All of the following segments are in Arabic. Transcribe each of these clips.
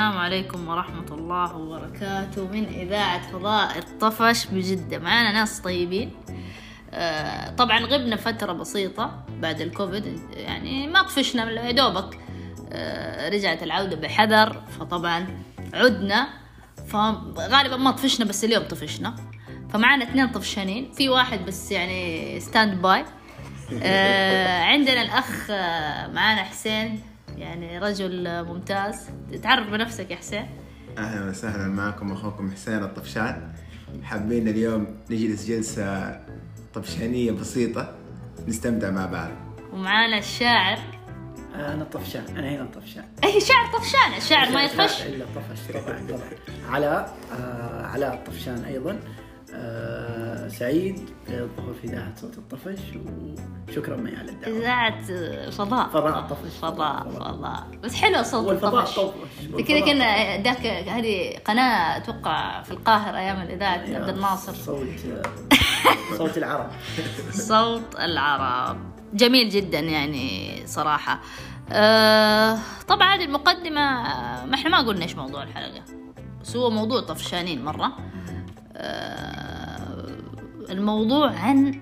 السلام عليكم ورحمة الله وبركاته من إذاعة فضاء الطفش بجدة. معنا ناس طيبين. طبعا غبنا فترة بسيطة بعد الكوفيد، يعني ما طفشنا يا دوبك. رجعت العودة بحذر، فطبعا عدنا، فغالبا ما طفشنا، بس اليوم طفشنا. فمعنا 2 طفشانين، في واحد بس يعني ستاند باي. عندنا الأخ معنا حسين، يعني رجل ممتاز. تعرف بنفسك يا حسين. أهلا وسهلا معكم أخوكم حسين الطفشان. حابين اليوم نجلس جلسة طفشانية بسيطة نستمتع مع بعض. ومعانا الشاعر. أنا الطفشان، أنا هنا الطفشان. أي شاعر طفشان؟ الشاعر ما يطفش إلا طفش طبعا. علاء الطفشان أيضا. سعيد بالظهور في إذاعة صوت الطفش، وشكرا معي على الدعوة. إذاعة فضاء الطفش. فضاء بس حلو صوت الطفش. كذا كنا ذاك، هذه قناة أتوقع في القاهرة أيام الإذاعة عبد الناصر. صوت العرب. صوت العرب جميل جدا يعني صراحة. طبعا هذه المقدمة، ما احنا ما قلنا ايش موضوع الحلقة، بس هو موضوع طفشانين مرة. الموضوع عن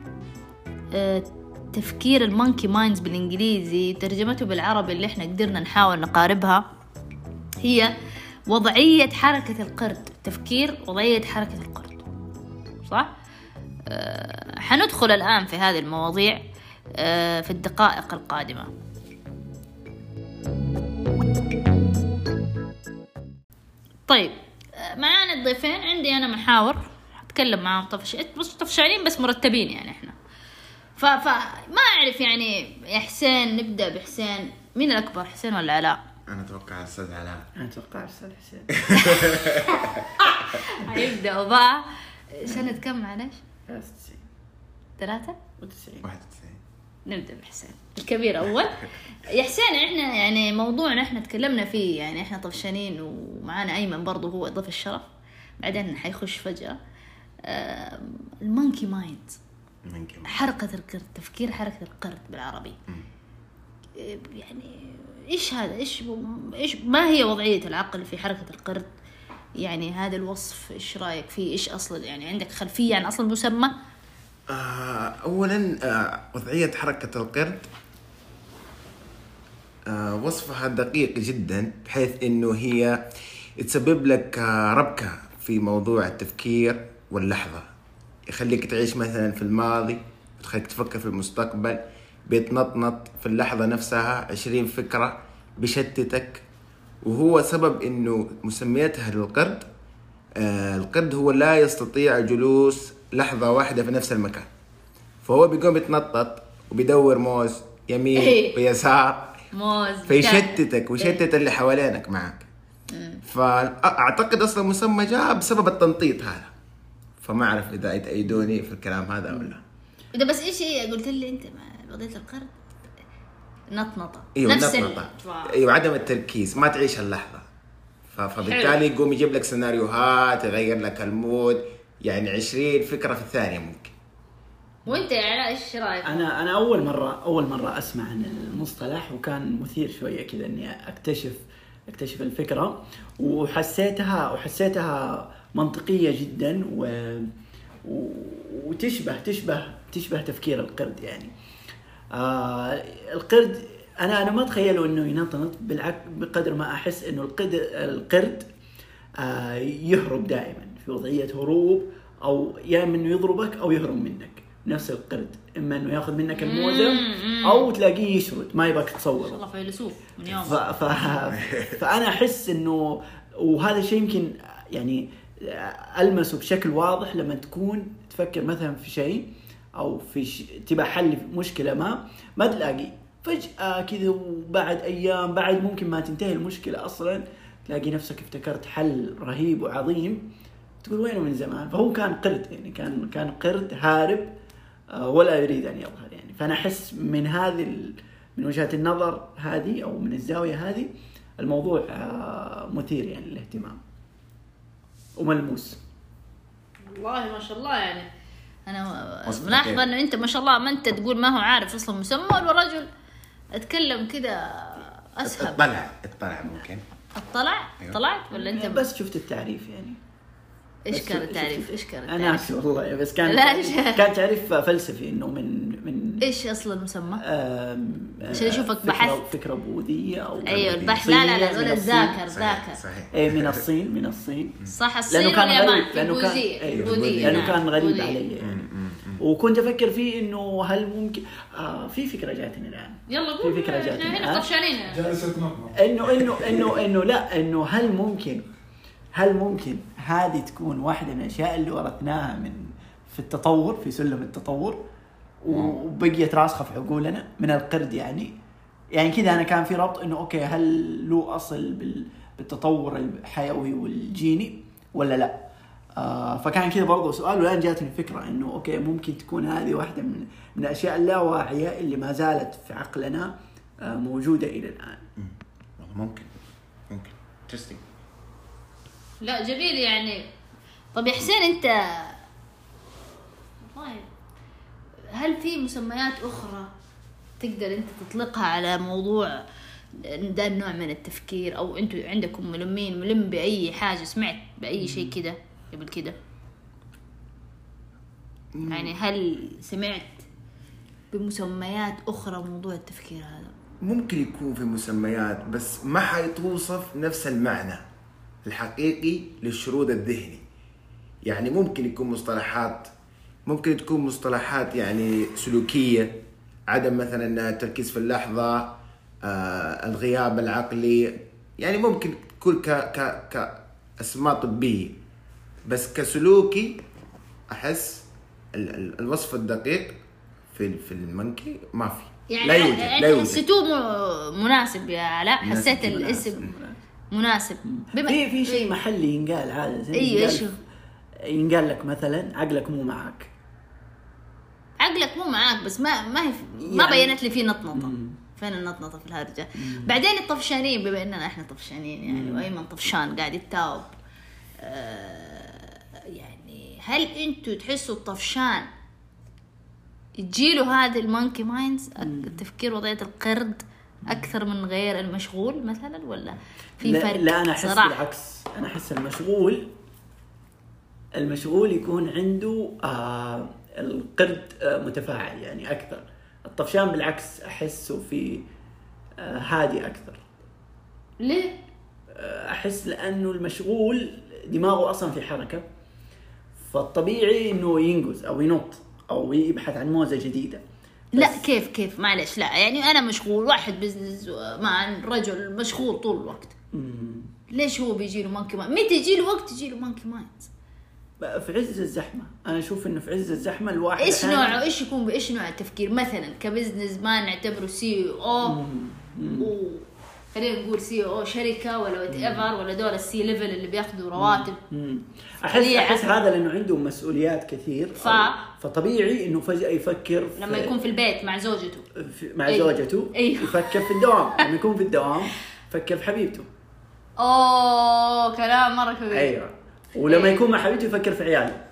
تفكير المونكي مايندز بالإنجليزي، ترجمته بالعربي اللي احنا قدرنا نحاول نقاربها هي وضعية حركة القرد. تفكير وضعية حركة القرد، صح؟ حندخل الآن في هذه المواضيع في الدقائق القادمة. طيب، معانا الضيفين. عندي أنا محاور أتكلم معهم بس طفشانين بس مرتبين يعني إحنا. فما أعرف يعني يا حسين، نبدأ بحسين. مين الأكبر، حسين ولا علاء؟ أنا أتوقع الأستاذ علاء. أنا أتوقع الأستاذ حسين. هيبدأوا بقى. سنة كم معلش؟ 93. 91. نبدأ بحسين الكبير أول. يا حسين، إحنا يعني موضوعنا إحنا تكلمنا فيه، يعني إحنا طفشانين، ومعانا أيمن برضو هو ضيف الشرف، بعدين حيخش فجأة. المونكي مايند، حركة القرد، تفكير حركة القرد بالعربي. يعني إيش هذا؟ إيش ما هي وضعية العقل في حركة القرد؟ يعني هذا الوصف إيش رأيك فيه؟ إيش أصلا يعني عندك خلفية عن أصل المسمى؟ أولا وضعية حركة القرد وصفها دقيق جدا، بحيث أنه هي تسبب لك ربكة في موضوع التفكير واللحظة. يخليك تعيش مثلا في الماضي، تخليك تفكر في المستقبل، بيتنطنط في اللحظة نفسها 20 فكرة بشتتك. وهو سبب أنه مسميتها للقرد. القرد هو لا يستطيع جلوس لحظة واحدة في نفس المكان، فهو بيقوم يتنطط وبيدور موز يمين ويسار، فيشتتك ويشتت اللي حوالينك معك. فأعتقد أصلا مسمى جاء بسبب التنطيط هذا. فما أعرف إذا يتأيدوني في الكلام هذا ولا. إذا بس إيش هي قلت لي أنت وضعية القرد؟ نطنطة. أيوة، نطنطة. أيوة، عدم التركيز، ما تعيش اللحظة. فبالتالي يقوم يجيب لك سيناريوهات، يغير لك المود، يعني 20 فكرة في الثانية ممكن. وانت يا علاء ايش رايك؟ انا اول مره اسمع عن المصطلح، وكان مثير شويه كذا اني اكتشف الفكره، وحسيتها منطقيه جدا، وتشبه تفكير القرد يعني. القرد انا ما اتخيله انه ينطنط، بالعكس بقدر ما احس انه القرد يهرب دائما، في وضعيه هروب، او يا انه يضربك او يهرب منك. نفس القرد، اما انه ياخذ منك الموزه او تلاقيه يشرد ما يبغاك تصوره. والله فيلسوف من يوم. فانا احس انه، وهذا الشيء يمكن يعني المسه بشكل واضح لما تكون تفكر مثلا في شيء، او في تبى حل مشكله ما تلاقي فجاه كذا، وبعد ايام، بعد ممكن ما تنتهي المشكله اصلا، تلاقي نفسك افتكرت حل رهيب وعظيم، تقول وينه من زمان. فهو كان قرد، يعني كان قرد هارب ولا يريد أن يظهر يعني. فأنا أحس من وجهة النظر هذه، أو من الزاوية هذه، الموضوع مثير يعني للاهتمام وملموس. والله ما شاء الله، يعني أنا ملاحظة أنه أنت ما شاء الله، ما أنت تقول ما هو عارف أصلا مسمى، والرجل أتكلم كذا أسهب. اطلع ممكن. طلعت ولا انت بس شفت التعريف يعني. ايش كان التعريف؟ انا ناسي والله، بس كان تعريف فلسفي انه من ايش اصل المسمى؟ عشان اشوفك بحث فكره بوذيه او ايوه البحث. لا ولا ذاكر اي من الصين صح. الصين لانه كان غريب، لانه كان غريب علي يعني. وكنت افكر فيه انه هل ممكن في فكره جاتني الان. يلا قول. في فكره جاتني هنا طفشانين جالسة انه لا انه هل ممكن هذه تكون واحدة من الأشياء اللي ورثناها في التطور، في سلم التطور، وبقيت راسخة في عقولنا من القرد يعني كذا. أنا كان في ربط إنه أوكي هل له أصل بالتطور الحيوي والجيني ولا لا؟ فكان كذا برضو سؤال، والآن جاتني فكرة إنه أوكي ممكن تكون هذه واحدة من الأشياء اللاواعية اللي ما زالت في عقلنا موجودة إلى الآن. ممكن تستيق. لا جميل يعني. طب يا حسين انت والله هل في مسميات اخرى تقدر انت تطلقها على موضوع ده النوع من التفكير، او انتوا عندكم ملم باي حاجه، سمعت باي شيء كده قبل كده يعني؟ هل سمعت بمسميات اخرى موضوع التفكير هذا؟ ممكن يكون في مسميات بس ما حيتوصف نفس المعنى الحقيقي للشرود الذهني. يعني ممكن تكون مصطلحات يعني سلوكية، عدم مثلا التركيز في اللحظة، الغياب العقلي، يعني ممكن تكون كأسماء طبية. بس كسلوكي أحس الوصف الدقيق في المنكي ما في، يعني لا يوجد. يعني حسيتوه مناسب يا علاء؟ حسيت الاسم مناسب؟ في شيء محلي ينقال عادة. ايش ينقال لك مثلا عقلك مو معك، بس ما بينت لي فيه نطنطه. فين النطنطه في الهرجه؟ بعدين الطفشانين، بما اننا احنا طفشانين يعني، وايمن طفشان قاعد يتاوب، يعني هل انتوا تحسوا الطفشان تجيله هذه المونكي مايندز، التفكير وضعية القرد أكثر من غير المشغول مثلا، ولا في فرق؟ لا أنا أحس بالعكس. أنا أحس المشغول يكون عنده القرد متفاعل يعني أكثر. الطفشان بالعكس أحسه في هادي أكثر. ليه؟ أحس لأنه المشغول دماغه أصلا في حركة، فالطبيعي إنه ينجز أو ينط أو يبحث عن موزة جديدة. لا كيف معلش، لا يعني أنا مشغول، واحد بزنس مع رجل مشغول طول الوقت، ليش هو بيجيله مونكي مايند؟ متى يجيله وقت يجيله مونكي مايند؟ في عز الزحمة. أنا أشوف إنه في عز الزحمة الواحد إيش نوعه؟ إيش يكون بإيش نوع التفكير؟ مثلا كبزنس مان نعتبره CEO خلينا نقول CEO شركة ولا وات ايفر، ولا دول السي ليفل اللي بياخذوا رواتب. أحس هذا لأنه عنده مسؤوليات كثير، فطبيعي إنه فجأة يفكر لما يكون في البيت مع زوجته أيوه. يفكر في الدوام. لما يكون في الدوام يفكر في حبيبته. كلام مرة كبير. أيوه. ولما يكون مع حبيبته يفكر في عياله.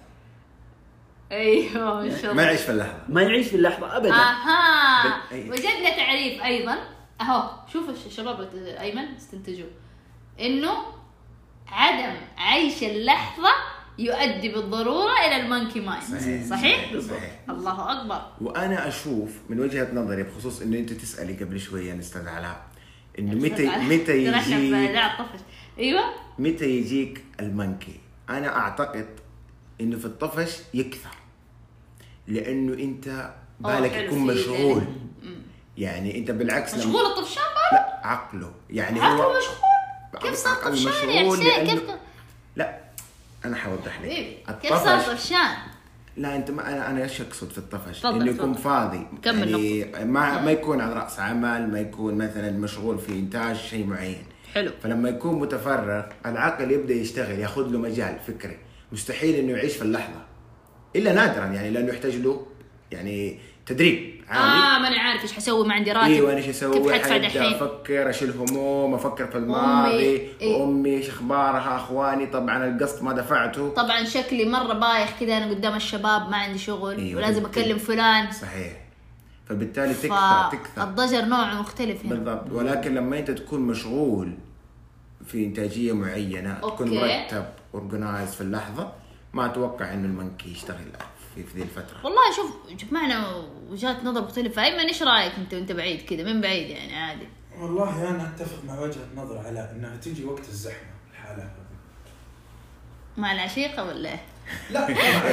ايوه ما يعيش في اللحظه، ما يعيش في اللحظه ابدا. وجدنا تعريف ايضا اهو. شوف الشباب ايمن استنتجوا انه عدم عيش اللحظه يؤدي بالضروره الى المونكي مايند. صحيح؟ الله اكبر. وانا اشوف من وجهه نظري بخصوص انه انت تسالي قبل شويه استاذ علاء انه متى يجيك ايوه متى يجيك المنكي. انا اعتقد انه في الطفش يكثر، لانه انت بالك يكون مشغول. يعني انت بالعكس مشغول الطفشان لا عقله يعني هو مشغول. كيف صار طفشان يا حسين؟ كيف لا انا حوضح لك كيف صار طفشان. لا انت ما انا ايش اقصد في الطفش؟ انه يكون فاضي يعني ما يكون على راس عمل، ما يكون مثلا مشغول في انتاج شيء معين. حلو. فلما يكون متفرغ العقل يبدا يشتغل، ياخذ له مجال فكري. مستحيل انه يعيش في اللحظه الا نادرا يعني، لانه يحتاج له يعني تدريب عالي. ما انا عارف ايش حسوي، ما عندي راتب. ايوه ايش اسوي؟ كيف حدفع دحين؟ افكر، اشيل هموم، افكر في الماضي، امي ايش اخبارها، اخواني طبعا القسط ما دفعته، طبعا شكلي مره بايخ كذا انا قدام الشباب، ما عندي شغل ولازم اكلم فلان. صحيح. فبالتالي تكثر الضجر نوع مختلف هنا. بالضبط. ولكن لما انت تكون مشغول في إنتاجية معينة تكون أوكي. مرتب أورجنايز في اللحظة، ما أتوقع إنه المنكي يشتغل في ذي الفترة. والله شوف معنا وجهات نظر مختلفة. أيمن إيش رأيك أنت بعيد كذا من بعيد يعني عادي؟ والله أنا أتفق مع وجهة نظر على إنها تيجي وقت الزحمة الحالة هذه. مع العشيقة ولا إيه؟ لا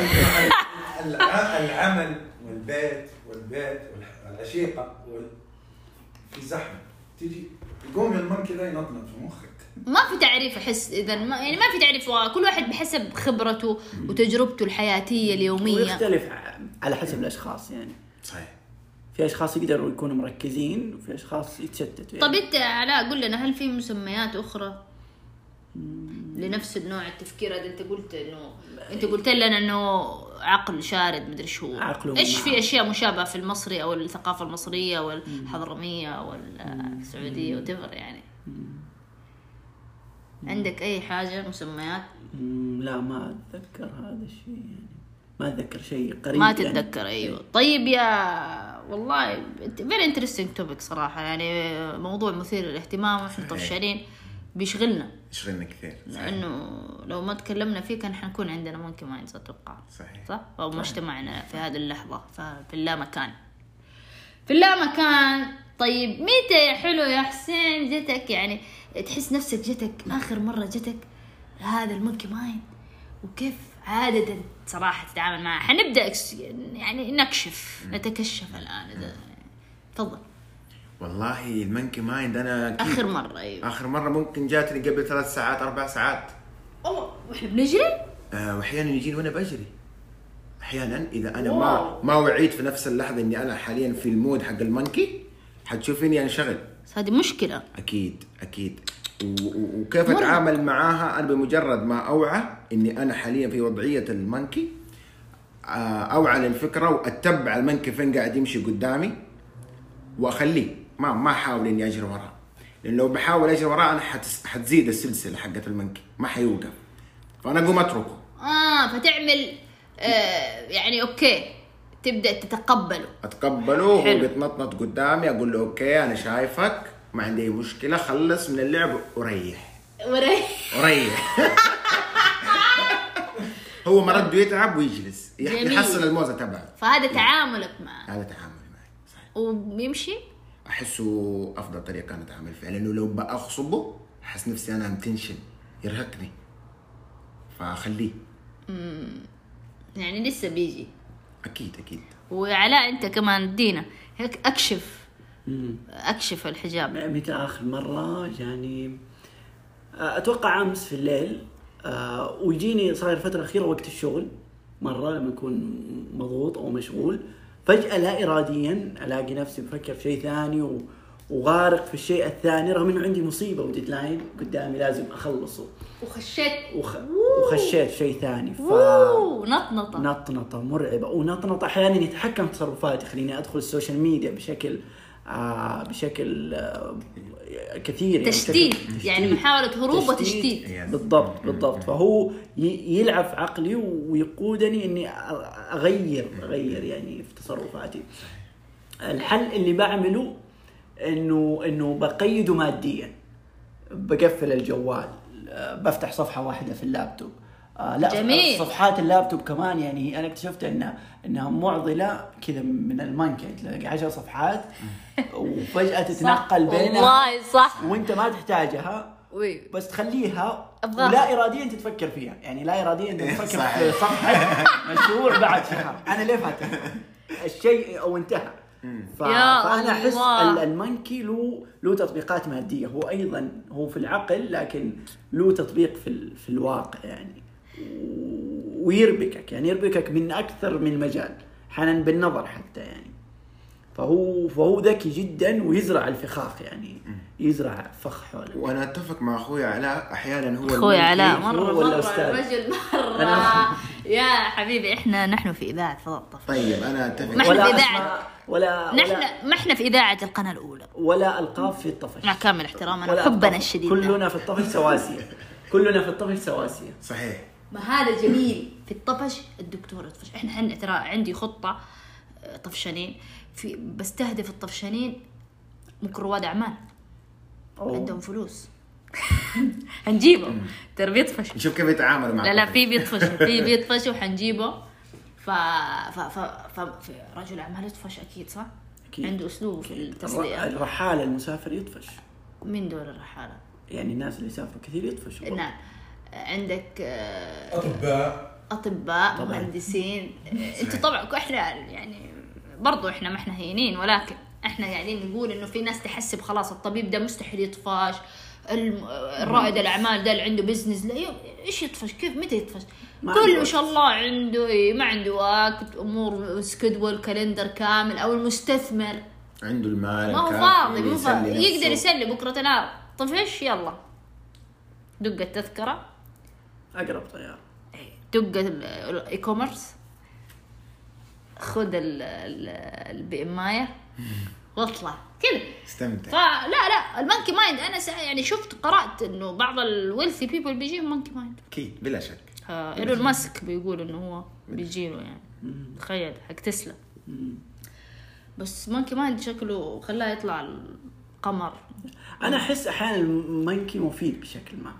العمل والبيت والعشيقة في زحمة تيجي يقوم المنكي ذا ينطنط في مخك. ما في تعريف أحس إذا يعني ما في تعريف، كل واحد بحسب خبرته وتجربته الحياتية اليومية، ويختلف على حسب الأشخاص يعني. صحيح. في أشخاص يقدروا يكونوا مركزين وفي أشخاص يتشتتوا يعني. طب أنت علاء قل لنا، هل في مسميات أخرى لنفس النوع التفكير هذا؟ أنت قلت لنا إنه عقل شارد مدري شو، إيش في أشياء مشابهة في المصري أو الثقافة المصرية والحضرمية أو السعودية وتفر يعني؟ عندك أي حاجة مسميات؟ لا ما أتذكر هذا الشيء يعني، ما أتذكر شيء قريب ما يعني. تتذكر. أيوة. طيب يا والله very interesting topic صراحة يعني، موضوع مثير للاهتمام وإحنا طفشانين بيشغلنا كثير. لأنه لو ما تكلمنا فيه كان حنكون عندنا ممكن ما أتوقع. صح. أو مجتمعنا في هذه اللحظة في اللامكان. طيب متى يا حلو يا حسين جتك يعني تحس نفسك جتك آخر مرة جتك هذا المونكي مايند، وكيف عادة صراحة تتعامل معه؟ حنبدأ يعني نتكشف الآن. إذا تفضل. والله المونكي مايند أنا أكيد آخر مرة. أيوة. آخر مرة ممكن جاتني قبل 3 ساعات 4 ساعات. والله وإحنا بنجري. وأحيانا يجيني وأنا بجري. أحيانا إذا أنا واو. ما وعيت في نفس اللحظة إني أنا حاليا في المود حق المونكي، حتشوفيني أنشغل. هذه مشكلة. أكيد. وكيف أتعامل معاها؟ أنا بمجرد ما أوعى إني أنا حاليا في وضعية المونكي، أوعى للفكرة وأتبع المونكي فين قاعد يمشي قدامي وأخليه، ما أحاول إني أجري وراه، لأن لو بحاول أجري وراه أنا حتزيد السلسلة حقت المونكي، ما حيوقف، فأنا أقوم أتركه. فتعمل يعني أوكي، تبدأ أتقبله وهو بيتنطنط قدامي، أقول له أوكي أنا شايفك، ما عندي أي مشكلة، خلص من اللعب وريح. هو مرده يتعب ويجلس يحصل الموزة تبعه. فهذا تعاملك معه. هذا تعاملي معه. صحيح. وبيمشي. أحسه أفضل طريقة أنا أتعامل فيها، لأنه لو بأخصبه أحس نفسي أنا متنشن يرهقني، فأخليه. يعني لسه بيجي. أكيد. وعلاء أنت كمان دينا هيك أكشف الحجاب. متى آخر مرة يعني؟ أتوقع أمس في الليل. ويجيني صاير فترة أخيرة وقت الشغل مرة لما أكون مضغوط أو مشغول، فجأة لا إراديا ألاقي نفسي بفكر في شيء ثاني وغارق في الشيء الثاني، رغم إنه عندي مصيبة وديدلاين قدامي لازم أخلصه، وخشيت شيء ثاني. نطنطة مرعبة، ونطنطة أحيانا يتحكم تصرفاتي، خليني أدخل السوشيال ميديا بشكل كثير، تشتيت يعني محاولة هروب وتشتيت. بالضبط. فهو يلعب في عقلي ويقودني إني أغير يعني في تصرفاتي. الحل اللي بعمله إنه بقيده ماديا، بقفل الجوال، بفتح صفحة واحدة في اللابتوب. لا جميل. صفحات اللابتوب كمان يعني أنا اكتشفت إنها معضلة كذا من المانكي، تلاقي 10 صفحات وفجأة تتنقل بينها. والله صح. وأنت ما تحتاجها، بس تخليها ولا إراديا أنت تفكر فيها، يعني لا إراديا أنت تفكر في صفحة مشروع بعد شهر أنا ليه فاتح الشيء أو انتهى. فأنا أحس المانكي له تطبيقات مادية، هو أيضا هو في العقل لكن له تطبيق في الواقع يعني، ويربكك من أكثر من مجال، حنان بالنظر حتى يعني. فهو ذكي جدا ويزرع الفخاخ يعني، يزرع فخ حوله. وانا اتفق مع اخوي علاء، احيانا هو اخوي علاء مره الرجل مره يا حبيبي نحن في اذاعه فضاء الطفل. طيب انا اتفق. ما احنا في اذاعه ما احنا في اذاعه القناه الاولى، ولا القاب في الطفش، مع كامل احترامنا حبنا الشديد، كلنا في الطفش سواسيه. صحيح. ما هذا جميل في الطفش. الدكتور طفش، احنا ترى عندي خطه طفشانين بستهدف الطفشانين، رواد اعمال عندهم فلوس حنجيبه ترى بيطفش. نشوف كيف يتعاملوا مع لا الطفل. في بيطفش في بيطفش وحنجيبه. في رجل اعمال يطفش اكيد صح؟ أكيد. عنده اسلوب في التسلية. الرحالة المسافر يطفش. من دول الرحالة؟ يعني الناس اللي يسافروا كثير يطفشوا. نعم. عندك اطباء طبعاً. مهندسين. انتوا طبعا احنا يعني برضو احنا ما احنا هينين، ولكن احنا قاعدين نقول انه في ناس تحسب خلاص الطبيب ده مستحيل يطفش، الرائد الاعمال ده اللي عنده بزنس لا ايش يطفش؟ كيف متى يطفش؟ كل ما شاء الله عنده ما عنده وقت، امور سكدول كالندر كامل. او المستثمر عنده المال ما هو فاضي مو فاضي يقدر يسلي بكره تنار طفش يلا دق التذكره أقرب طيارة، دق الاي كوميرس، خذ البي ام واطلع كذا استمتع. فلا المونكي مايند انا يعني شفت قرات انه بعض الويلثي بيبل بيجيهم مونكي مايند. اكيد بلا شك. ايلون ماسك بيقول انه هو بيجيله يعني تخيل حق تسلا. بس مونكي مايند شكله خلاه يطلع القمر. أنا أحس أحيانا المونكي مفيد بشكل ما.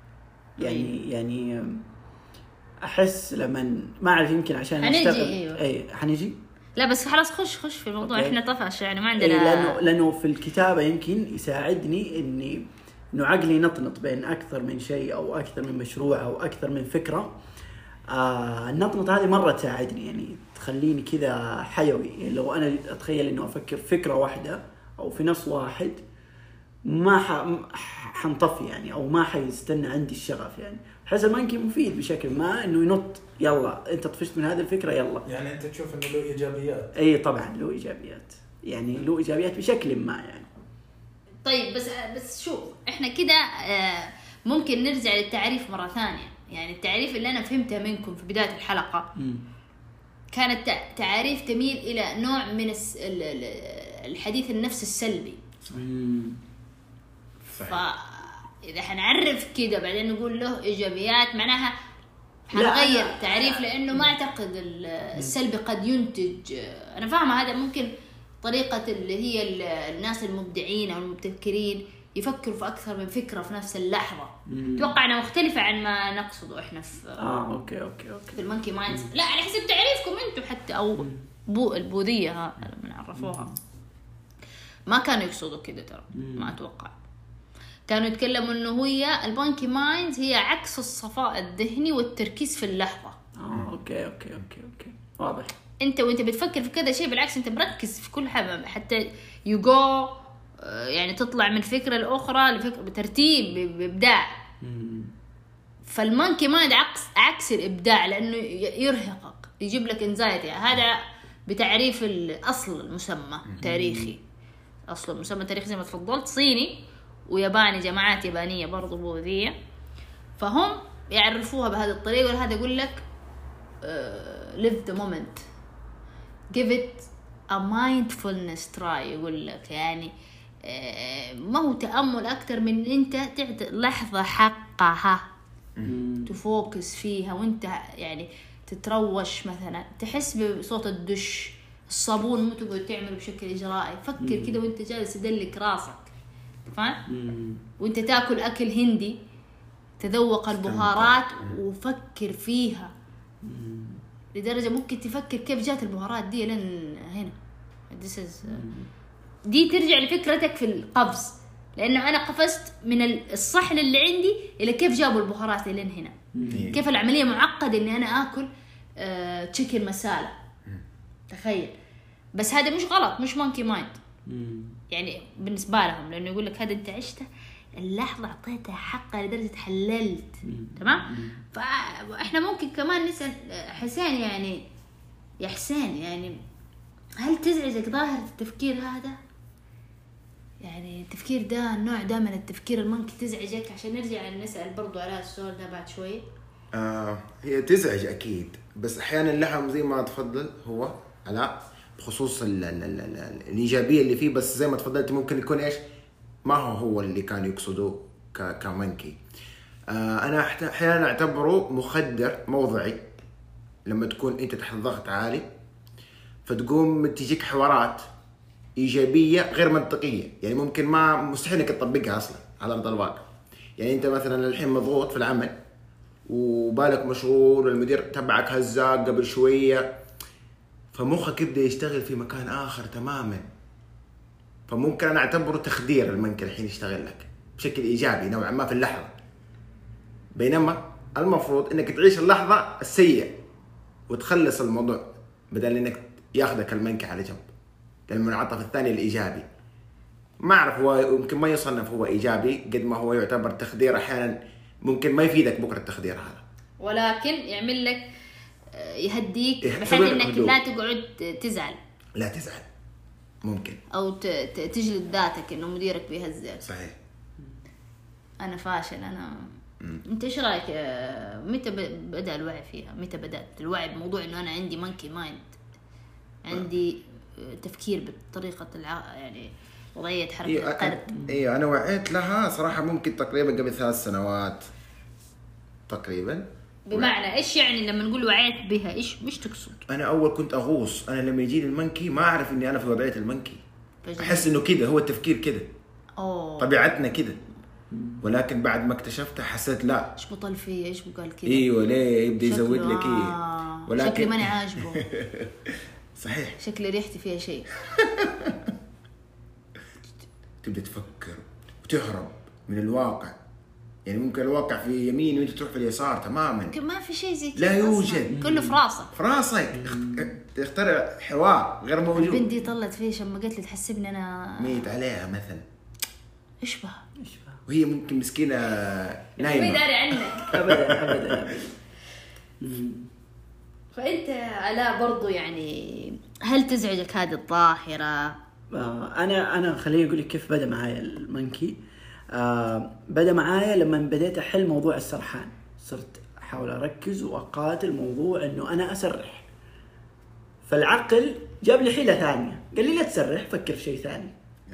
يعني أحس لما ما أعرف يمكن عشان حنيجي. أيوة. أي حنيجي. لا بس خلاص خش في الموضوع. أوكي. احنا طفش يعني ما عندنا لأنه في الكتابة يمكن يساعدني إنه عقلي نطنط بين أكثر من شيء أو أكثر من مشروع أو أكثر من فكرة. النطنط هذه مرة تساعدني يعني تخليني كذا حيوي. يعني لو أنا أتخيل إنه أفكر فكرة واحدة أو في نص واحد ما حنطفي يعني أو ما حيستنى عندي الشغف يعني. حس المونكي مفيد بشكل ما إنه ينط يلا أنت طفشت من هذه الفكرة يلا. يعني أنت تشوف إنه له إيجابيات. أي طبعا له إيجابيات يعني له إيجابيات بشكل ما يعني. طيب بس شوف احنا كده ممكن نرجع للتعريف مرة ثانية. يعني التعريف اللي أنا فهمتها منكم في بداية الحلقة كانت تعريف تميل إلى نوع من الحديث النفس السلبي. فإذا حنعرف كده بعدين نقول له إيجابيات معناها حنغير التعريف. لأنه ما أعتقد السلبي قد ينتج. أنا فاهمة هذا ممكن طريقة اللي هي الناس المبدعين أو المبتكرين يفكروا في أكثر من فكرة في نفس اللحظة. أتوقع أنها مختلفة عن ما نقصده إحنا في أوكي في المونكي مايندز. لا على حسب تعريفكم أنتم حتى أو البوذية لما عرفوها ما كانوا يقصدوا كده ترى. ما أتوقع كانوا يتكلموا إنه هي المونكي مايندز هي عكس الصفاء الذهني والتركيز في اللحظة. أوكي واضح. انت وانت بتفكر في كذا شيء بالعكس انت مركز في كل حاجه حتى يجو يعني تطلع من فكره لاخرى بترتيب بابداع. فالمونكي مايند عكس الابداع لانه يرهقك يجيب لك انزايتي. هذا بتعريف الاصل المسمى تاريخي. اصل المسمى تاريخي زي ما تفضلت صيني وياباني جماعات يابانيه برضو بوذيه. فهم يعرفوها بهذه الطريقه. وهذا يقول لك live the moment give it a mindfulness try. يقول لك يعني ما هو تأمل أكتر من أنت تعطي لحظة حقها تفوكس فيها وأنت يعني تتروش مثلا تحس بصوت الدش الصابون مو تقعد تعمله بشكل إجرائي. فكر كده وأنت جالس تدلك راسك فاهم وأنت تأكل أكل هندي تذوق البهارات وفكر فيها لدرجة ممكن تفكر كيف جات البهارات دي لين هنا. دي ترجع لفكرتك في القفز. لأنه أنا قفزت من الصحن اللي عندي إلى كيف جابوا البهارات لين هنا. كيف العملية معقدة إني أنا آكل تشيكن مسالة تخيل. بس هذا مش غلط مش مونكي مايند يعني بالنسبة لهم. لأنه يقول لك هذا أنت عشته اللحظة أعطيتها حقها لدرجة حللت تمام. فإحنا ممكن كمان نسأل حسين يعني يا حسين يعني هل تزعجك ظاهرة التفكير هذا؟ يعني التفكير ده النوع ده من التفكير الممكن تزعجك؟ عشان نرجع نسأل برضو على السؤال ده بعد شوي. هي تزعج أكيد بس أحيانا لها زي ما تفضل هو على بخصوص الإيجابية اللي فيه. بس زي ما تفضلت ممكن يكون إيش ما هو اللي كان يقصده كمونكي. أنا أحيانا أعتبره مخدر موضعي لما تكون أنت تحت ضغط عالي فتقوم تجيك حوارات إيجابية غير منطقية. يعني ممكن ما مستحيل إنك تطبقها أصلا على أرض الواقع. يعني انت مثلا الحين مضغوط في العمل وبالك مشغول والمدير تبعك هزاك قبل شويه، فمخك يبدا يشتغل في مكان اخر تماما. فممكن انا اعتبره تخدير المنكر الحين يشتغل لك بشكل ايجابي نوعا ما في اللحظه، بينما المفروض انك تعيش اللحظه السيئه وتخلص الموضوع بدل انك ياخذك المنكر على جنب للمنعطف الثاني الايجابي. ما اعرف هو يمكن ما يصنف هو ايجابي قد ما هو يعتبر تخدير، احيانا ممكن ما يفيدك بكره التخدير هذا، ولكن يعمل لك يهديك بحيث يحسب انك الحدود. لا تقعد تزعل لا تزعل ممكن. او تجلد ذاتك انه مديرك بيهزك. صحيح. انا فاشل انا. انت ايش رايك؟ متى بدا الوعي فيها؟ متى بدات الوعي بموضوع انه انا عندي مانكي مايند، عندي تفكير بطريقه يعني وضعيه حركه القلب؟ ايوه انا وعيت لها صراحه ممكن تقريبا قبل 3 سنوات تقريبا. بمعنى ايش يعني لما نقول وعيت بها؟ مش تقصد؟ انا اول كنت اغوص، انا لما يجيني المنكي ما اعرف اني انا في وضعيه المنكي، فجأة. احس انه كده هو التفكير كده، اوه طبيعتنا كده. ولكن بعد ما اكتشفت حسيت لا، ايش بطل فيه؟ ايش بقال كذا؟ ايوه ليه يبدا يزود شكله لك ايه. ولكن شكلي ماني عاجبه. صحيح. شكلي ريحتي فيها شيء. تبدا تفكر وتهرب من الواقع، يعني ممكن الواقع في يمين وانت تروح في اليسار تماما. يمكن ما في شيء زي كذا، لا يوجد، كله في راسك. في راسك تخترع حوار غير موجود. البنت دي طلت فيه شما قالت لي تحسبني انا ميت عليها مثلا، اشبه وهي ممكن مسكينه ما نايمه. داري عنك. ابدا. فانت علاء برضو يعني هل تزعجك هذه الظاهره؟ انا خليني اقول لك كيف بدا معايا المنكي. بدا معايا لما بديت احل موضوع السرحان، صرت احاول اركز واقاتل موضوع انه انا اسرح، فالعقل جاب لي حيله ثانيه قال لي لا تسرح، فكر في شيء ثاني.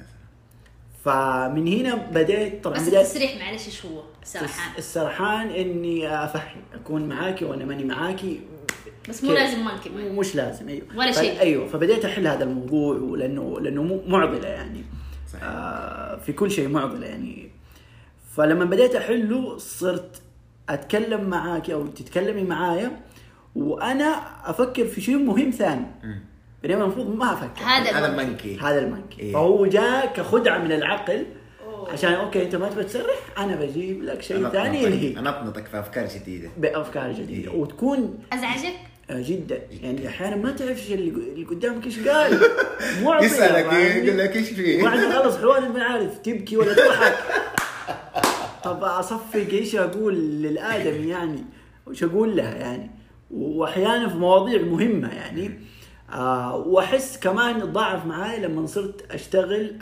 فمن هنا بديت طبعا بس التسريح معلش ايش هو السرحان؟ السرحان اني افهم اكون معاكي وانا ماني معاكي، بس مو لازم مانكي مش لازم. ايوه ولا شيء. ايوه فبديت احل هذا الموضوع لانه معضله يعني. في كل شيء معضله يعني. فلما بديت احله صرت اتكلم معاكي او تتكلمي معايا وانا افكر في شيء مهم ثاني، بينما المفروض ما افكر. هذا المنكي. إيه؟ فهو جاء كخدعه من العقل عشان اوكي انت ما تبي تسرح، انا بجيب لك شيء ثاني يلهيك، انطنطك في افكار جديده، بافكار جديده وتكون ازعجك جدا. يعني احيانا ما تعرف اللي قدامك ايش قال، معضله يسالك يقول لك ايش فيه، بعد ما خلص حوار انت ما عارف تبكي ولا تضحك. طب اصفق ايش اقول للادم يعني، وش اقول لها يعني، واحيانا في مواضيع مهمه يعني. واحس كمان ضاعف معاي لما صرت اشتغل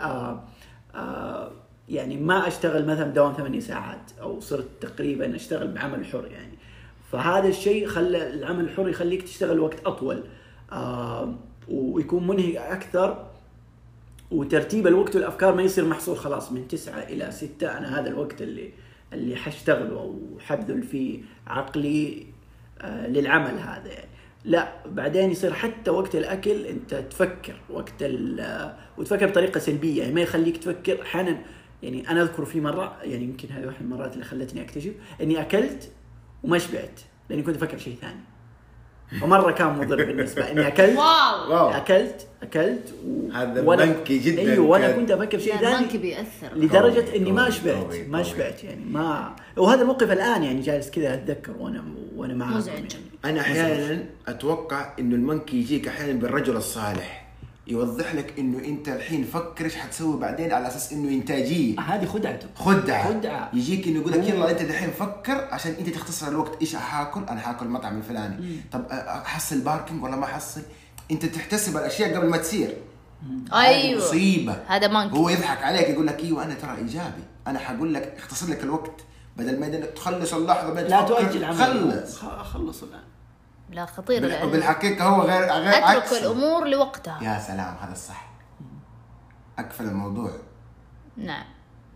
يعني ما اشتغل مثلا دوام 8 ساعات، او صرت تقريبا اشتغل بعمل حر يعني. فهذا الشيء خلى العمل الحر يخليك تشتغل وقت اطول ويكون منهك اكثر، وترتيب الوقت والافكار ما يصير محصور خلاص من 9 إلى 6 انا هذا الوقت اللي حشتغله او حبذل فيه عقلي للعمل هذا يعني. لا بعدين يصير حتى وقت الاكل انت تفكر وتفكر بطريقه سلبيه، يعني ما يخليك تفكر. احيانا يعني انا اذكر في مره، يعني يمكن هذه واحده من المرات اللي خلتني اكتشف اني اكلت وما شبعت لاني كنت افكر شيء ثاني، ومره كان مضر بالنسبه اني اكلت. واو. اكلت هذا منكي جدا. ايوه وانا كنت افكر شيء ثاني، المنكي بيأثر لدرجه اني ما شبعت يعني. ما وهذا الموقف الان يعني جالس كذا اتذكر وانا معاكم مزعج يعني. انا احيانا اتوقع انه المنكي يجيك احيانا بالرجل الصالح يوضح لك انه انت الحين فكر ايش حتسوي بعدين على اساس انه انتاجيه. هذه خدعته. خدعه يجيك انه يقول لك يلا انت دحين فكر عشان انت تختصر الوقت. ايش حاكل؟ انا حاكل المطعم الفلاني. طب احصل باركنج ولا ما احصل؟ انت تحتسب الاشياء قبل ما تصير. ايوه مصيبه. هذا مانكي. هو يضحك عليك يقول لك ايوه انا ترى ايجابي، انا حقول لك اختصر لك الوقت بدل ما تخلص اللحظه لا تؤجل عمل. خلص الان. لا خطير. بالحقيقه هو غير اترك عكس الامور لوقتها. يا سلام هذا الصح. اقفل الموضوع. نعم.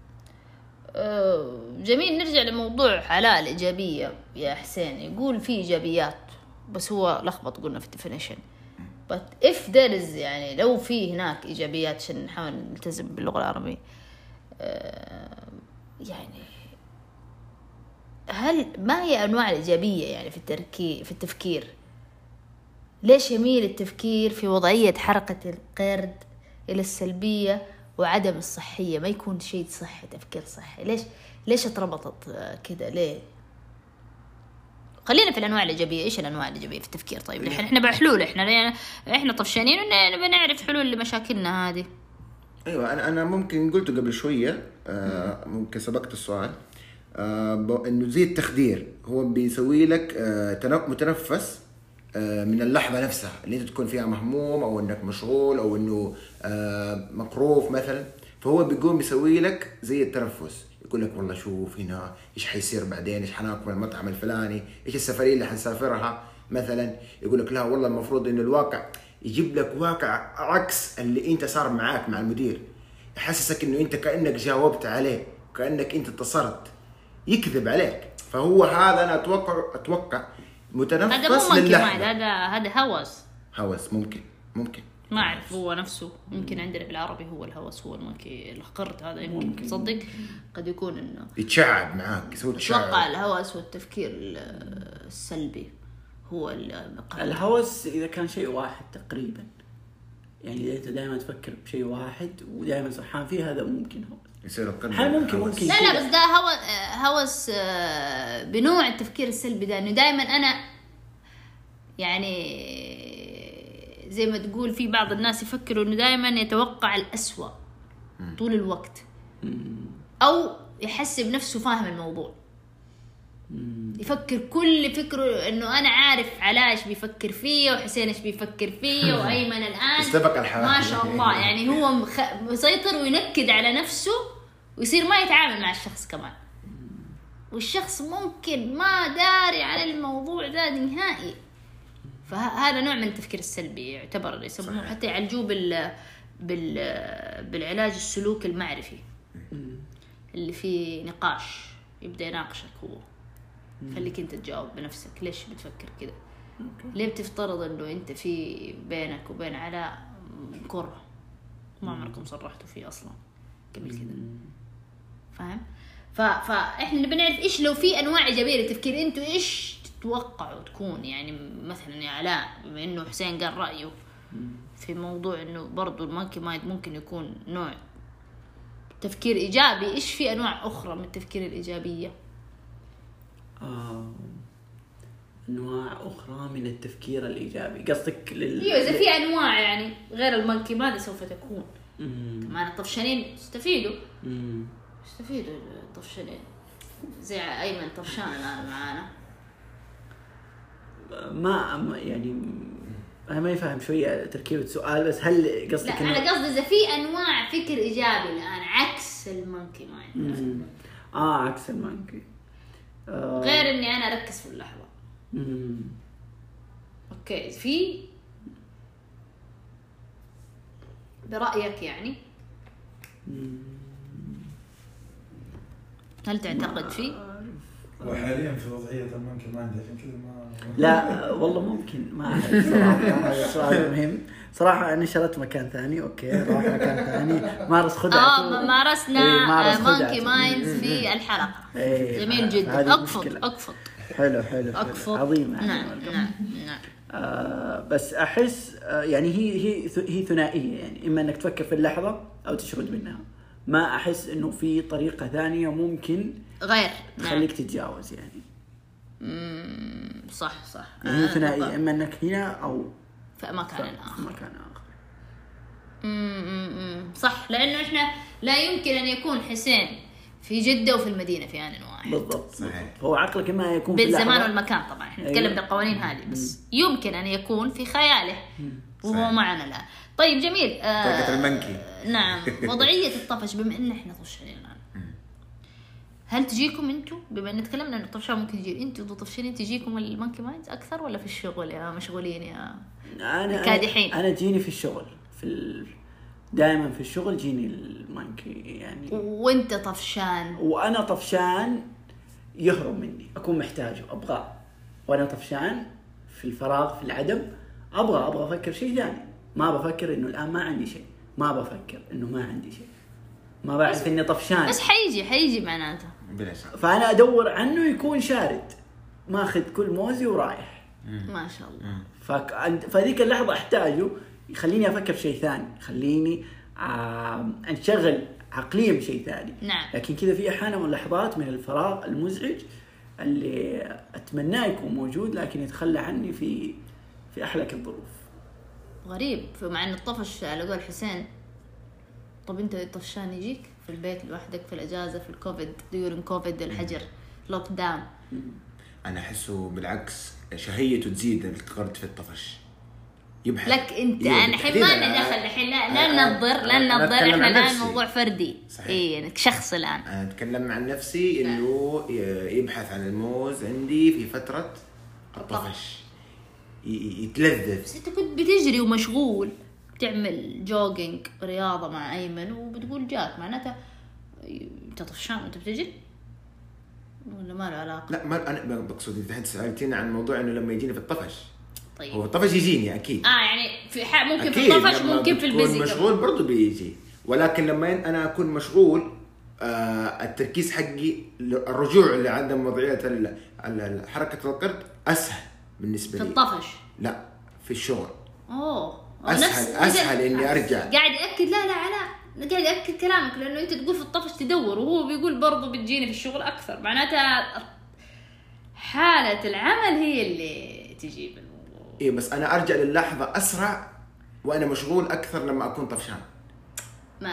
جميل. نرجع لموضوع علاء الإيجابية يا حسين. يقول في إيجابيات بس هو لخبط قلنا في الديفينيشن. but if there is يعني لو في هناك إيجابيات عشان نحاول نلتزم باللغة العربية يعني هل ما هي أنواع الإيجابية يعني في التفكير؟ ليش يميل التفكير في وضعية حركة القرد إلى السلبية وعدم الصحية؟ ما يكون شيء صحي، تفكير صحي. ليش اتربطت كده؟ ليه؟ خلينا في الأنواع الإيجابية. إيش الأنواع الإيجابية في التفكير؟ طيب إحنا بحلول، إحنا طفشانين بنعرف حلول لمشاكلنا هذه. ايوه، انا ممكن قلته قبل شويه، ممكن سبقت السؤال، انه زي التخدير هو بيسوي لك متنفس من اللحظه نفسها اللي انت تكون فيها مهموم او انك مشغول او انه مقروف مثلا، فهو بيقوم يسوي لك زي التنفس، يقول لك والله شوف هنا ايش حيصير بعدين، ايش حناكل من المطعم الفلاني، ايش السفريه اللي حنسافرها مثلا. يقول لك لا والله المفروض انه الواقع يجيب لك واقع عكس اللي انت صار معاك مع المدير، يحسسك انه انت كانك جاوبت عليه، كانك انت اتصلت، يكذب عليك. فهو هذا انا اتوقع متنفس للحظة. هذا هوس ممكن ما أعرف هو نفسه. يمكن عندنا بالعربي هو الهوس، هو المنكي القرد هذا. يمكن تصدق قد يكون إنه يتشعب معاك، يسوي تشعب. أتوقع الهوس والتفكير السلبي هو الهوس إذا كان شيء واحد تقريبا، يعني إذا أنت دائما تفكر بشيء واحد ودائما صحان فيه، هذا ممكن هوس يصير القلب ممكن لا بس ده هوس بنوع التفكير السلبي ده، إنه دائما أنا يعني زي ما تقول في بعض الناس يفكروا إنه دائما يتوقع الأسوأ طول الوقت، أو يحسب نفسه فاهم الموضوع، يفكر كل فكره إنه أنا عارف علاء إيش بيفكر فيه وحسين إيش بيفكر فيه وأيمن الآن ما شاء الله، يعني هو مسيطر وينكد على نفسه ويصير ما يتعامل مع الشخص كمان، والشخص ممكن ما داري على الموضوع ده نهائي. فهذا نوع من التفكير السلبي يعتبر، يسموه حتى يعالجوه بالعلاج السلوك المعرفي، اللي فيه نقاش، يبدأ يناقشك هو، خليك انت تجاوب بنفسك ليش بتفكر كده، ليه بتفترض انه انت في بينك وبين علاء كره ما عمركم صرحتوا فيه اصلا قبل كده، فاهم؟ فاحنا نبي نعرف ايش لو في انواع ايجابيه للتفكير، انتوا ايش تتوقعوا تكون؟ يعني مثلا يا علاء بما انه حسين قال رايه في موضوع انه برضو المونكي مايند ممكن يكون نوع تفكير ايجابي، ايش في انواع اخرى من التفكير الايجابيه؟ انواع اخرى من التفكير الايجابي قصدك ايوه اذا في انواع يعني غير المونكي ماذا سوف تكون؟ كمان الطفشانين يستفيدوا الطفشانين زي ايمن طفشان الان معانا. ما يعني انا ما يفهم شويه تركيبه السؤال، بس هل قصدك لا انا قصدي اذا في انواع فكر ايجابي الان عكس المونكي مايند. عكس المونكي، غير اني انا اركز في اللحظه. اوكي، في برايك يعني هل تعتقد فيه؟ وحاليا في وضعيه المونكي مايند عشان كذا ما لا والله ممكن ما أعرف صراحه. سؤال مهم صراحه. انا شريت مكان ثاني، اوكي راح مكان ثاني مارس خدعته. مارسنا مونكي مايند في الحلقه. جميل جدا. اقفض حلو عظيم. نعم. بس احس يعني هي ثنائيه، يعني اما انك تفكر في اللحظه او تشرد منها. ما احس انه في طريقه ثانيه ممكن غير تخليك تتجاوز يعني. صح يعني هي ثنائيه، اما انك هنا او في مكان اخر. صح، لانه احنا لا يمكن ان يكون حسين في جده وفي المدينه في آن واحد. بالضبط. هو عقلك ما يكون في بالزمان والمكان، طبعا احنا نتكلم بالقوانين هذه، بس يمكن ان يكون في خياله وهو معنا الان. طيب جميل. طاقة المنكي. نعم. وضعية الطفش، بما ان احنا طفشانين الان، هل تجيكم انتم، بما ان تكلمنا ان الطفشان ممكن يجي، انتم طفشانين تجيكم المونكي مايند اكثر ولا في الشغل يا مشغولين يا كادحين؟ انا تجيني في الشغل، دائما في الشغل جيني المونكي يعني. وانت طفشان؟ وانا طفشان يهرب مني، اكون محتاجه، ابغاه وانا طفشان في الفراغ في العدم، ابغى افكر شيء ثاني، ما بفكر انه الان ما عندي شيء، ما بفكر انه ما عندي شيء. ما بعرف اني طفشان، بس حيجي معناته. بلا شك. فانا ادور عنه يكون شارد، ماخذ كل موزي ورايح. ما شاء الله. فذيك اللحظه احتاجه يخليني افكر في شيء ثاني، يخليني انشغل عقليا بشيء ثاني. نعم. لكن كذا في احيانا لحظات من الفراغ المزعج اللي اتمناه يكون موجود، لكن يتخلى عني في احلك الظروف. غريب، مع ان الطفش على قول حسين. طب انت طفشان يجيك في البيت لوحدك في الاجازه في الكوفيد، ديورين كوفيد الحجر لوك داون. انا احسه بالعكس شهيته تزيد القرد في الطفش، يبحث لك انت. انا الحين ما لنا دخل الحين، لا ننظر احنا الان موضوع فردي. اي شخص الان. انا اتكلم عن نفسي انه يبحث عن الموز عندي في فتره الطفش، يتلذذ. بس انت كنت بتجري ومشغول بتعمل جوجينج رياضه مع ايمن وبتقول جاك، معناته انت طفشان وانت بتجري ولا ما له علاقه؟ لا ما انا بقصد انت سالتيني عن موضوع انه لما يجيني في الطفش. طيب هو الطفش يجيني اكيد. يعني في ممكن أكيد. في الطفش ممكن في البيزي مشغول برضو بيجي، ولكن لما انا اكون مشغول التركيز حقي الرجوع لعدم وضعيه حركه القرد اسهل بالنسبه لي. في الطفش؟ لا في الشغل. اسهل اني ارجع. قاعد ياكد لا علاء قاعد ياكد كلامك، لانه انت تقول في الطفش تدور وهو بيقول برضو بتجيني في الشغل اكثر، معناتها حاله العمل هي اللي تجيب الموضوع. ايه بس انا ارجع للحظه اسرع وانا مشغول اكثر لما اكون طفشان. ما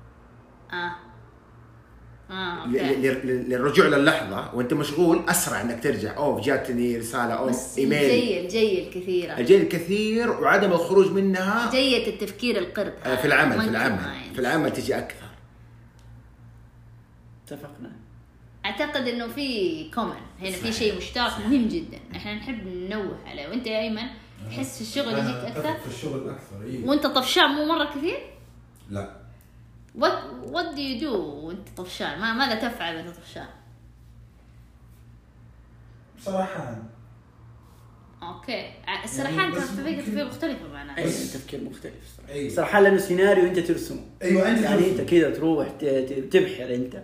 للرجوع للحظه وانت مشغول اسرع انك ترجع. جاتني رساله او ايميل. جيل كثيره. الجيل الكثير وعدم الخروج منها. جية التفكير القرد في العمل تجي اكثر. اتفقنا. اعتقد انه في كومن هنا، في شيء مشترك مهم جدا احنا نحب ننوه عليه. وانت يا ايمن تحس في الشغل يجيك اكثر؟ في الشغل اكثر. ايوه. وانت طفشان مو مره كثير؟ لا. what do you do وانت طفشان؟ ماذا تفعل وانت طفشان؟ صراحة اوكي السرحان تفكير مختلفة معناها. اي تفكير مختلف أيوة. صراحة لأنه سيناريو انت ترسمه. ايوه انت يعني انت كذا تروح تبحر انت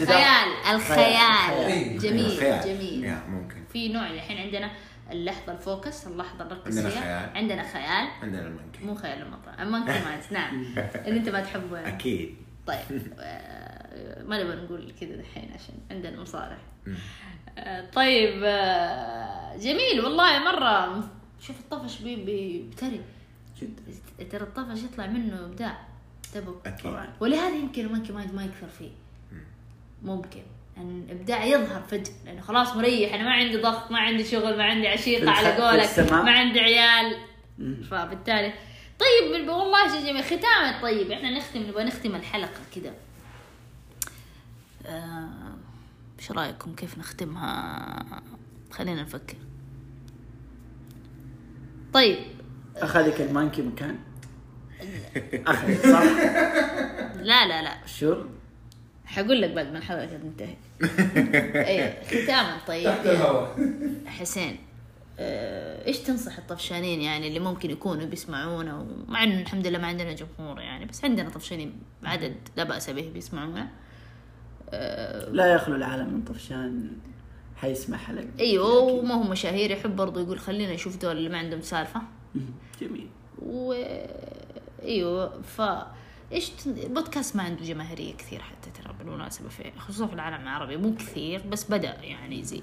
الخيال. جميل الخيال. جميل. ممكن في نوع الحين عندنا اللحظة الفوكس، اللحظة الركز عندنا فيها. خيال. عندنا خيال. عندنا المنكي. مو خيال المنكي مايند. نعم اللي انت ما تحبه يعني. اكيد. طيب ما نبغى نقول كذا الحين عشان عندنا مصالح. طيب جميل والله مرة. شوف الطفش بتري جدا. ترى الطفش يطلع منه إبداع تبغى. أكيد. ولهذا يمكن المونكي مايند ما يكثر فيه. ممكن أن إبداع يظهر فجأة لأنه خلاص مريح، أنا ما عندي ضغط، ما عندي شغل، ما عندي عشيقة على قولك، ما عندي عيال. فبالتالي طيب والله جميل. ختامة طيب احنا نبغى نختم الحلقة كده. ايش رايكم كيف نختمها؟ خلينا نفكر. طيب اخذك المانكي مكان اخذك صح؟ لا شو حقول لك بعد ما الحلقة تنتهي. ايه ختاما طيب تحت الهواء. حسين ايش تنصح الطفشانين يعني اللي ممكن يكونوا بيسمعونا، ومع انه الحمد لله ما عندنا جمهور يعني، بس عندنا طفشانين عدد لا بأس به بيسمعونا. لا يخلو العالم من طفشان حيسمع حلقة. ايوه وما هو مشاهير يحب برضو يقول خلينا نشوف دول اللي ما عندهم سالفة. جميل. ايوه ايش بودكاست ما عنده جماهيرية كثير حتى ترى بالمناسبة، خصوصا في العالم العربي مو كثير بس بدأ يعني يزيد.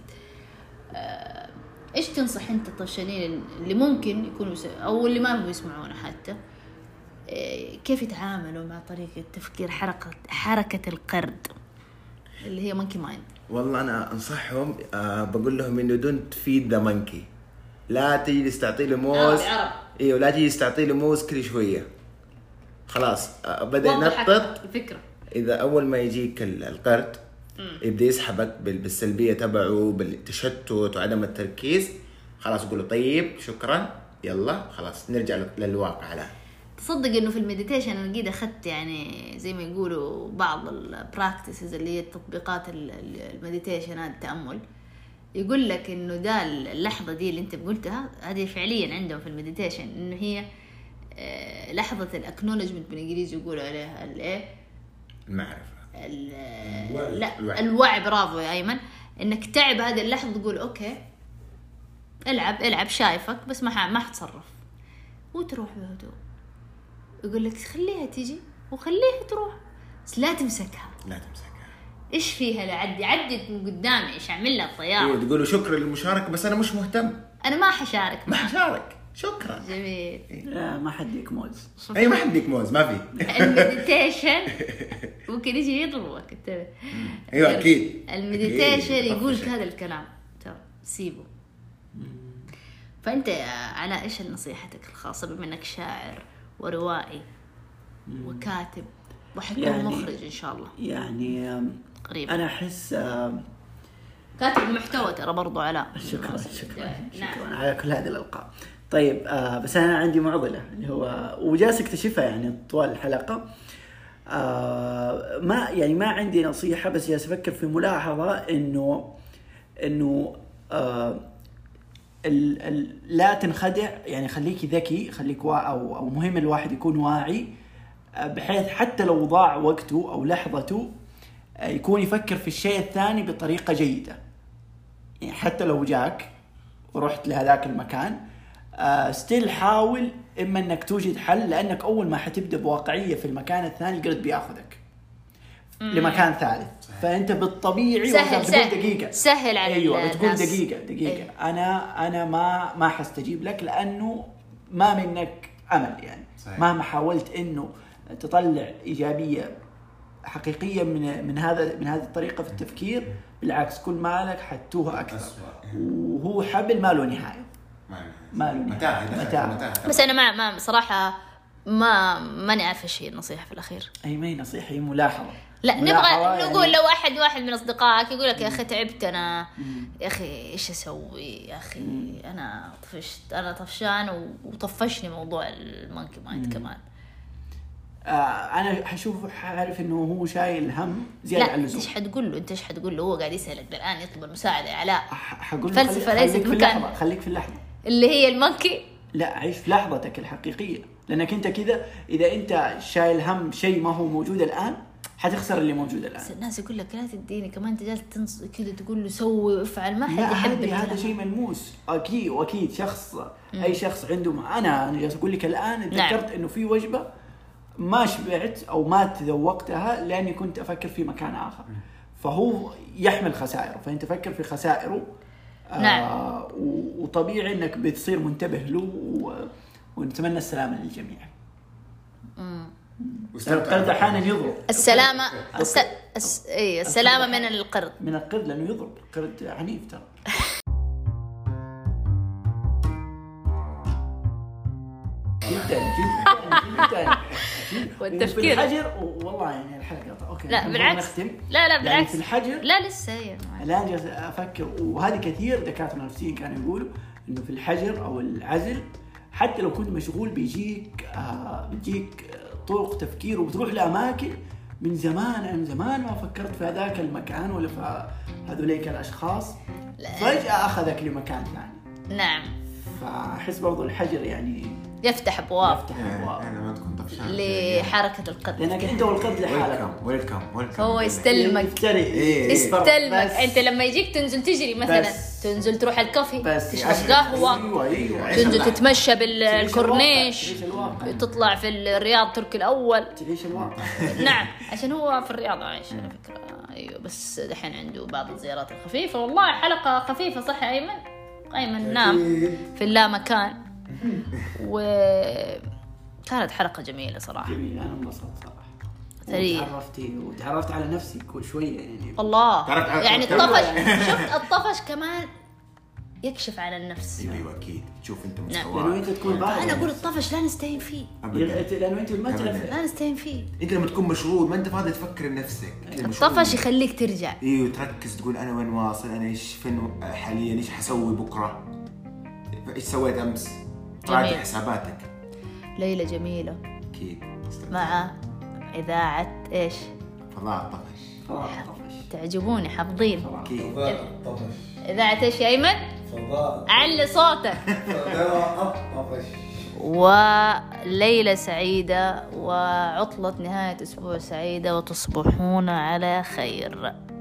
ايش تنصح انت الطفشانين اللي ممكن يكونوا او اللي ما هم يسمعونا حتى كيف يتعاملوا مع طريقة تفكير حركة القرد اللي هي مونكي مايند؟ والله انا انصحهم بقول لهم انه دونت فيد ذا مونكي. لا تجلس تعطي له موز. ايوه لا تجلس تعطي له موز كل شويه. خلاص بدا ينطط الفكره. اذا اول ما يجيك القرد يبدا يسحبك بالسلبيه تبعه، بالتشتت وعدم التركيز، خلاص قول له طيب شكرا يلا خلاص نرجع للواقع. لا تصدق انه في المديتيشن انا قيد اخذت يعني زي ما يقولوا بعض البراكتسز اللي هي التطبيقات المديتيشن هذا التامل، يقول لك انه ده اللحظه دي اللي انت قلتها هذه فعليا عندهم في المديتيشن انه هي لحظه الاكنولجمنت بالانجليزي يقولوا عليها الايه المعرفة. لا الوعي. برافو يا أيمن، إنك تعب هذه اللحظة تقول أوكي العب شايفك بس ما حتصرف، وتروح بهدوء. يقول لك خليها تيجي وخليها تروح، بس لا تمسكها. إيش فيها لا عدت من قدامي، إيش أعمل لها الطيارة؟ تقولوا شكرا للمشاركة بس أنا مش مهتم، أنا ما حشارك. شكرا. جميل. لا ما حد يك موز. أي ما حد يك موز، ما في. المديتيشن ممكن يجي يضربك. انتبه. ايوه اكيد. المديتيشن يقول هذا الكلام ترى سيبه. فانت على ايش نصيحتك الخاصه بما انك شاعر وروائي وكاتب وحتكون يعني مخرج ان شاء الله يعني قريبا؟ انا احس كاتب محتوى ترى برضو علاء. شكرا على كل هذه الالقاب. طيب بس انا عندي معضله اللي هو وجالس اكتشفها يعني طوال الحلقه. ما عندي نصيحه، بس جالس افكر في ملاحظه انه لا تنخدع، يعني خليك ذكي، خليك او مهم الواحد يكون واعي، بحيث حتى لو ضاع وقته او لحظته يكون يفكر في الشيء الثاني بطريقه جيده. يعني حتى لو جاك ورحت لهذاك المكان ستيل حاول إما أنك توجد حل، لأنك أول ما حتبدأ بواقعية في المكان الثاني القرد بياخذك لمكان ثالث. فأنت بالطبيعي سهل دقيقة سهل على أيوة بتقول الناس. دقيقة أيوة. أنا ما حستجيب لك لأنه ما منك أمل يعني صحيح. مهما حاولت إنه تطلع إيجابية حقيقية من هذه الطريقة في التفكير، بالعكس كل مالك حتوه أكثر وهو حبل ما له نهاية. متاع. بس أنا ما صراحة ماني عارفة شيء النصيحة في الأخير. أي ما هي نصيحة، هي ملاحظة. لا نبغى نقول لو واحد من أصدقائك يقول لك يا أخي تعبت أنا، يا أخي إيش أسوي يا أخي، أنا طفشت، أنا طفشان وطفشني موضوع المونكي مايند كمان. أنا حعرف إنه هو شايل هم زيادة عن اللزوم. لا أنت إيش حتقول له؟ هو قاعد يسألك الآن يطلب المساعدة يا علاء. حقول فلسفة ليست مكان. خليك في اللحظة اللي هي المونكي. لا عيش في لحظتك الحقيقية، لأنك أنت كذا إذا أنت شايل هم شيء ما هو موجود الآن حتخسر اللي موجود الآن. الناس يقول لك لا تديني كمان، أنت جالس كذا تقول له سوي وافعل، ما حد يحب الكلام. هذا شيء ملموس أكيد شخص أي شخص عنده. أنا جالس أقول لك الآن تذكرت إنه في وجبة ما شبعت أو ما تذوقتها لأني كنت أفكر في مكان آخر، فهو يحمل خسائره، فأنت تفكر في خسائره. نعم. وطبيعي إنك بتصير منتبه له ونتمنى السلامة للجميع. القرد أحيانا يضرب. السلامة السلامة من القرد. من القرد لأنه يضرب، القرد عنيف ترى. جدا والتفكير في الحجر والله يعني الحلقة أوكي. لا بالعكس. لا بالعكس يعني في الحجر لا لسه يعني. الآن جالس أفكر، وهذه كثير دكاترة نفسيين كانوا يقولوا إنه في الحجر أو العزل حتى لو كنت مشغول بيجيك طرق تفكير وبتروح لأماكن من زمان ما فكرت في هذاك المكان ولا في هذوليك الأشخاص، فجأة أخذك لمكان ثاني. نعم. فأحس برضو الحجر يعني يفتح أبواب أنا ما تكون طفشان لحركة القرد، لأنك أنت والقرد لحالك. ويلكم هو يستلمك. أنت لما يجيك تنزل تجري مثلا، تنزل تروح الكافي تشرب قهوة، تنزل تتمشى بالكورنيش، تطلع في الرياض تركي الأول، تعيش الواقع. نعم عشان هو في الرياض عايش على فكرة. أيوة بس دحين عنده بعض الزيارات الخفيفة. والله حلقة خفيفة صح يا أيمن نام في اللامكان، وكانت حلقة جميلة صراحة. جميلة، أنا انبسطت صراحة. وتعرفت على نفسي شوية يعني. الله يعني الطفش. شفت الطفش كمان يكشف على النفس. ايوه اكيد. شوف انت مستواك. لانه انت تكون ضايع. انا اقول الطفش لا نستهين فيه، لانه انت ما تعرف لا نستهين فيه. انت لما تكون مشغول ما انت فاضي تفكر بنفسك. الطفش يخليك ترجع، ايوه تركز، تقول انا وين واصل، انا ايش فين حاليا، ايش حسوي بكره، ايش سويت امس، راجع حساباتك. ليلة جميلة اكيد مع اذاعة ايش؟ فضاء الطفش. تعجبوني حافظين. اكيد. فضاء الطفش. اذاعة ايش يا ايمن؟ فضاء. علي صوتك. فضاء الطفش. وليلة سعيدة وعطلة نهاية أسبوع سعيدة، وتصبحون على خير.